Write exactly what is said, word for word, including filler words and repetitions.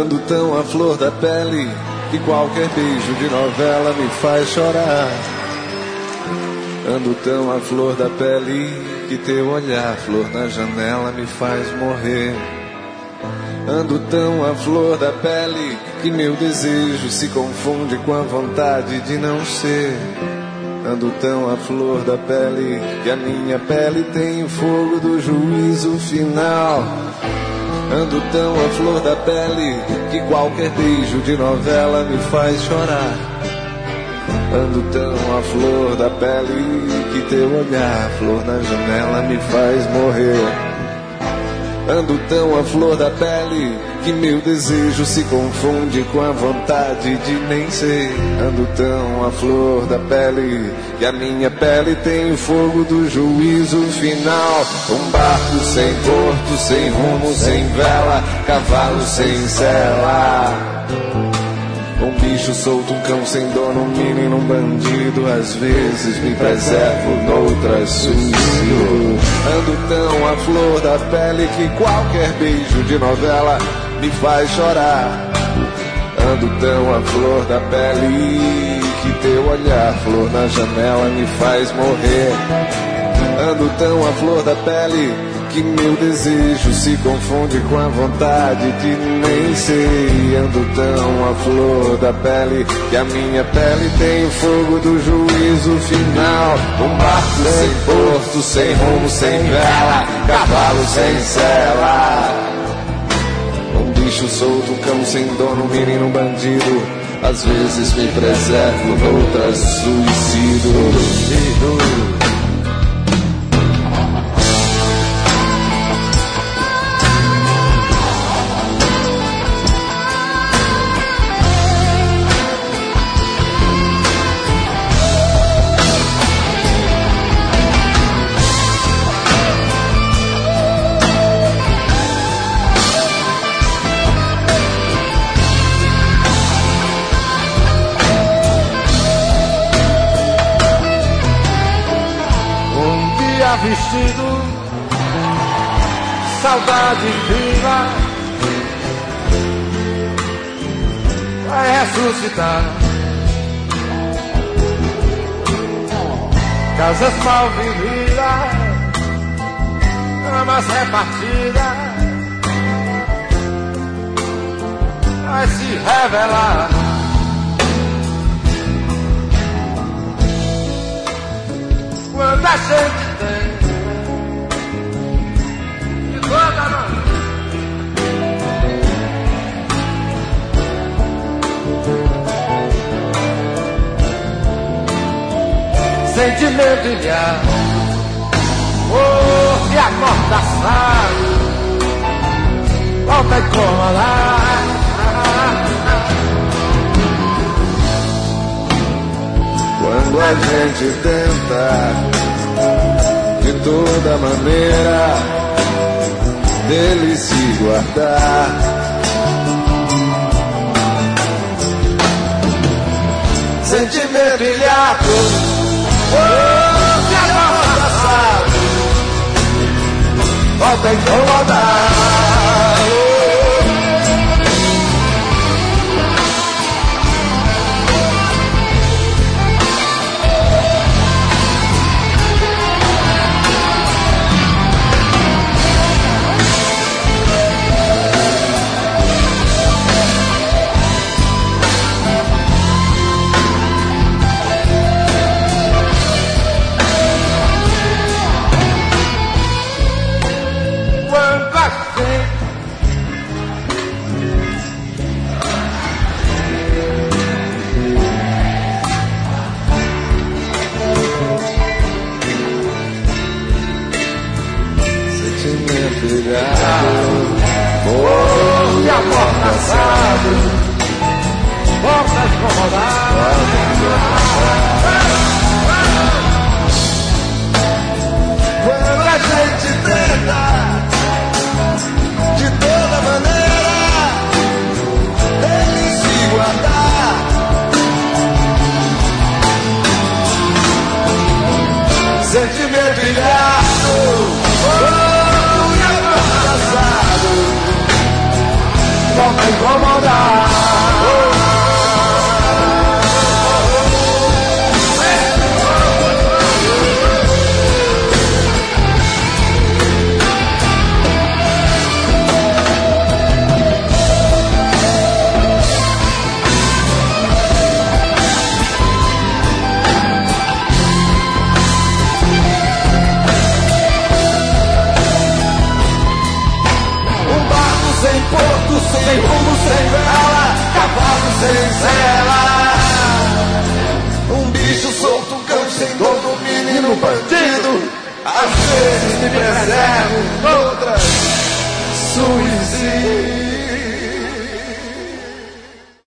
Ando tão à flor da pele que qualquer beijo de novela me faz chorar. Ando tão à flor da pele que teu olhar, flor na janela, me faz morrer. Ando tão à flor da pele que meu desejo se confunde com a vontade de não ser. Ando tão à flor da pele que a minha pele tem o fogo do juízo final. Ando tão à flor da pele que qualquer beijo de novela me faz chorar. Ando tão à flor da pele que teu olhar, flor na janela, me faz morrer. Ando tão à flor da pele que meu desejo se confunde com a vontade de nem ser. Ando tão à flor da pele que a minha pele tem o fogo do juízo final. Um barco sem porto, sem rumo, sem vela, cavalo sem sela. Um bicho solto, um cão sem dono, um menino, um bandido. Às vezes me preservo, noutras suicido. Ando tão à flor da pele que qualquer beijo de novela me faz chorar. Ando tão à flor da pele que teu olhar, flor na janela, me faz morrer. Ando tão à flor da pele que meu desejo se confunde com a vontade de nem ser. Ando tão à flor da pele que a minha pele tem o fogo do juízo final. Um barco sem porto, sem rumo, sem vela, cavalo sem sela. Um bicho solto, um cão sem dono, um menino, um bandido. Às vezes me preservo, noutras suicido. Vestido, saudade viva vai ressuscitar. Casas mal vividas, amas repartidas, vai se revelar. Quando a gente tem de toda a noite sentimento ilhado, oh, que amordaçado, volta a incomodar. Quando a gente tenta de toda maneira dele se guardar, sentimento ilhado, oh, que amordaçado, volta a incomodar. Oh, que amordaçado, volta a incomodar. Quando a gente tenta de toda maneira dele se guardar, sentimento ilhado, oh, volta a incomodar. sem rumo, sem vela, cavalo sem sela. Um bicho solto, um cão sem dono, um menino bandido. Às vezes me preservo